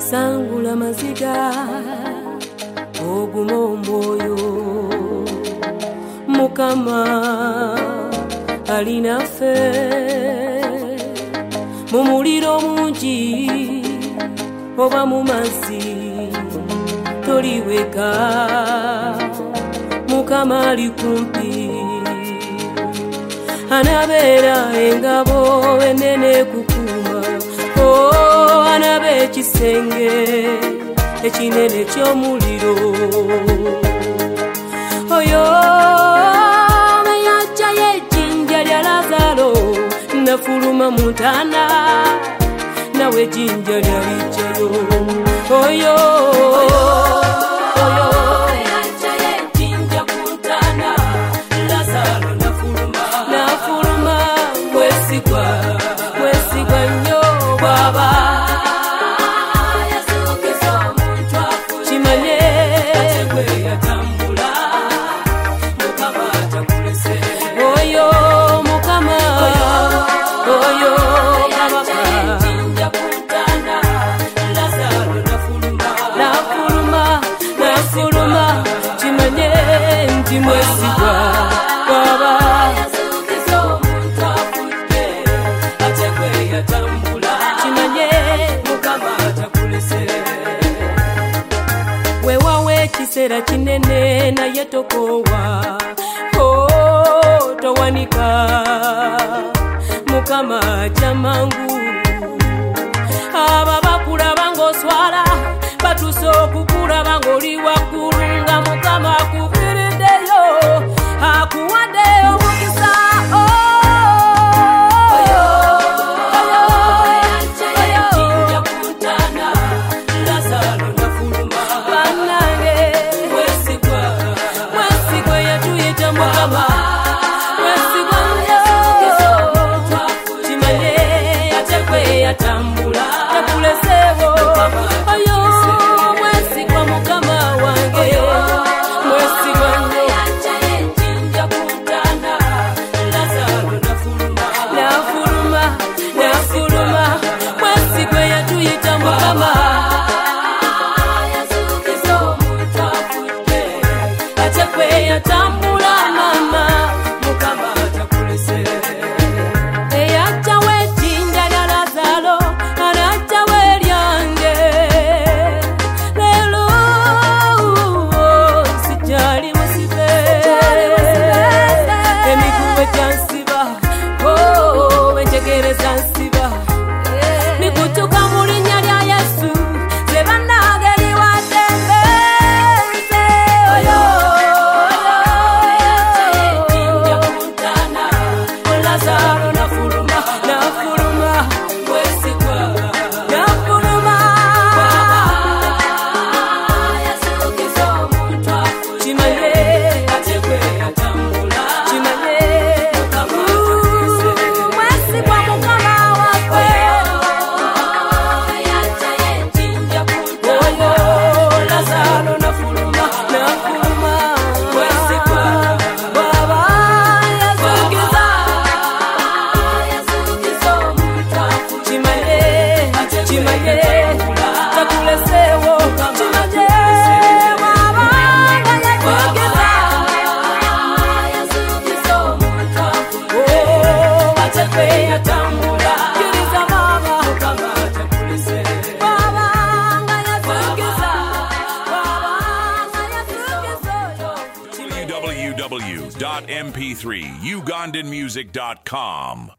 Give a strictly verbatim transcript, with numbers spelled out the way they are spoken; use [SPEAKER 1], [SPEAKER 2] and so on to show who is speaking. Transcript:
[SPEAKER 1] sangula maziga ogumomboyo mukama alina fe mumuliro mungi oba mu mazi toliweka mukama ali kumpi anabera engabo enene kukuma oh anabe kisenge ekinene ky'omuliro oyo meyacha yejinja lya Lazaro nafuluma mutana nawe jinja lya lijeyo oyo oyo meyacha yejinja mutana Lazaro nafuluma nafuluma mwesigwa mwesigwa nyo baba mwesigwa baba yazukizo omuntu afudde atekwe yatambula kimanye mukama atakulese wewawe ekiseera kinene naye tokowa oh towanika mukama jamangu aba bakulaba ng'oswala batuuse okukulaba ng'oli waggulu nga mukama akuviriddeyo akuwadde omukisa oyo oyo yajja kutana Lazaro nafuluma bannange mwesigwa mwesigwa yatuyita mukama mwesigwa nnyo kimanye yatekwe yatambula takuleseewo oyo mwesigwa mukama wange mwesigwa nnyo yajja yejinja kutana Lazaro nafuluma nafuluma nafuluma mwesigwa yatuyita mukama yazukiza omuntu afudde atekwe yatambula mama mukama atakulese eyajja wejinja lya Lazaro anajja welyange lelo sijali musibe emikuwe jansiba oh wenjegereza nsiba nikutuka mu linnya lya Yesu zebannange liwadembe oyo yajja kutana Lazaro nafuluma nafuluma mwesigwa nafuluma yazukiza omuntu afudde kimanye atekwe yatambula kimanye mwesigwa mukama waffe yajja yejinja kutana Lazaro nafuluma nafuluma mwesigwa baba yazukiza yazukiza omuntu afudde kimanye kimanye takuleseewo kimanye baba yazukiza yazukiza omuntu afudde atekwe yatambula kiriza baba mukama atakulese baba nga yazukiza baba nga yazukiza
[SPEAKER 2] w w w dot m p three ugandan music dot com